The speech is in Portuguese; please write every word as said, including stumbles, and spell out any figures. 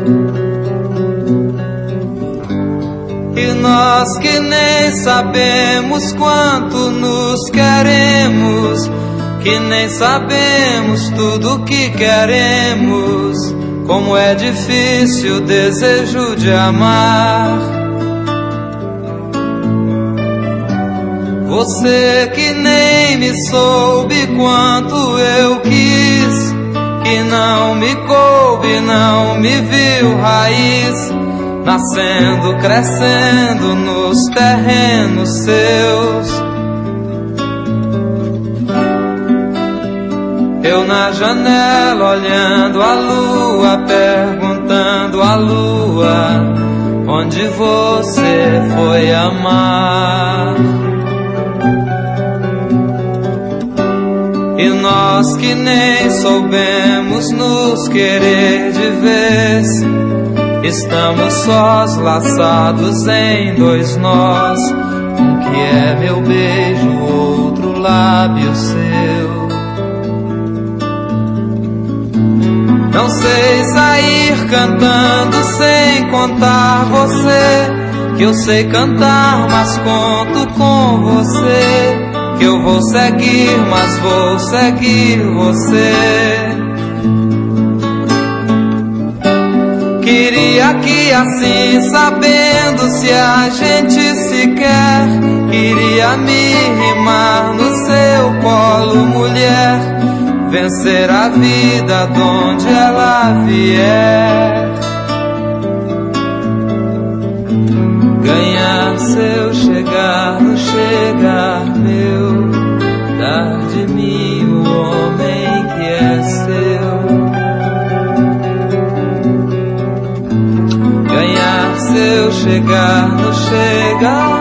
E nós que nem sabemos quanto nos queremos, que nem sabemos tudo que queremos, como é difícil o desejo de amar. Você que nem me soube quanto eu quis, que não me coube, não me viu raiz, nascendo, crescendo nos terrenos seus. Eu na janela olhando a lua, perguntando à lua onde você foi amar. E nós que nem soubemos nos querer de vez, estamos sós, laçados em dois nós, um que é meu beijo, outro lábio seu. Não sei sair cantando sem contar você, que eu sei cantar, mas conto com você, que eu vou seguir, mas vou seguir você. Queria que assim, sabendo se a gente se quer, queria me rimar no seu colo, mulher, vencer a vida donde ela vier, ganhar seu chegar no chegar meu, dar de mim o homem que é seu, ganhar seu chegar no chegar